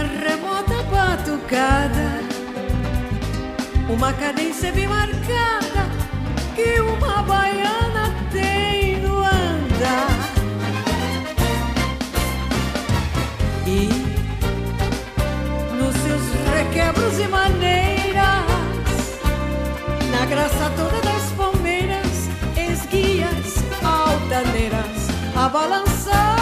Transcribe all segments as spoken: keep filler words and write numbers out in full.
uma remota batucada, uma cadência bem marcada que uma baiana tem no andar. E nos seus requebros e maneiras, na graça toda das palmeiras, esguias altaneiras a balançar.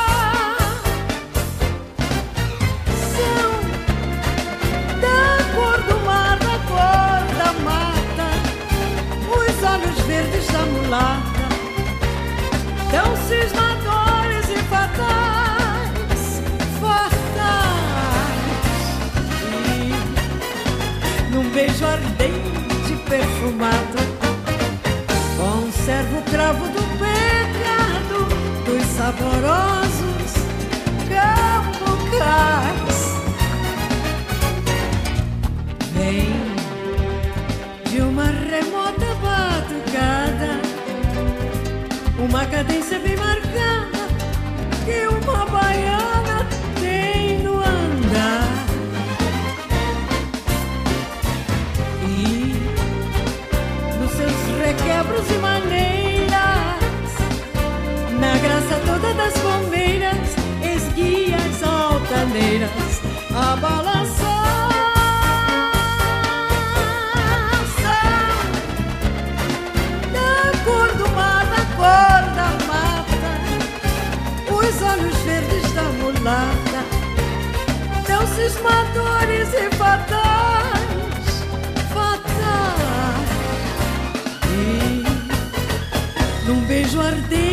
Verdes da mulata, tão cismadores e fatais, fatais. E num beijo ardente perfumado, conservo o cravo do pecado dos saborosos cambucais. Vem de uma remota batucada, uma cadência bem marcada que uma baiana tem no andar. E nos seus requebros e maneiras, na graça toda das palmeiras, esguias altaneiras a balançar. Tão cismadores e fatais, fatais. E num beijo ardente